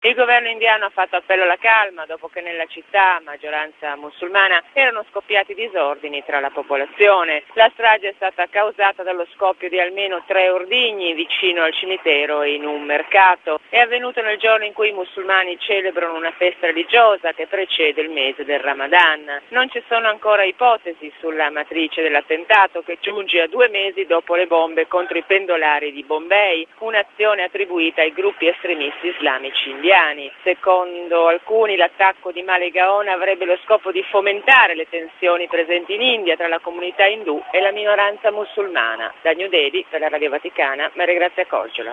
Il governo indiano ha fatto appello alla calma dopo che nella città, a maggioranza musulmana, erano scoppiati disordini tra la popolazione. La strage è stata causata dallo scoppio di almeno 3 ordigni vicino al cimitero e in un mercato. È avvenuto nel giorno in cui i musulmani celebrano una festa religiosa che precede il mese del Ramadan. Non ci sono ancora ipotesi sulla matrice dell'attentato, che giunge a 2 mesi dopo le bombe contro i pendolari di Bombay, un'azione attribuita ai gruppi estremisti islamici indiani. Secondo alcuni l'attacco di Malegaon avrebbe lo scopo di fomentare le tensioni presenti in India tra la comunità indù e la minoranza musulmana. Da New Delhi, per la Radio Vaticana, Maria Grazia Coggiola.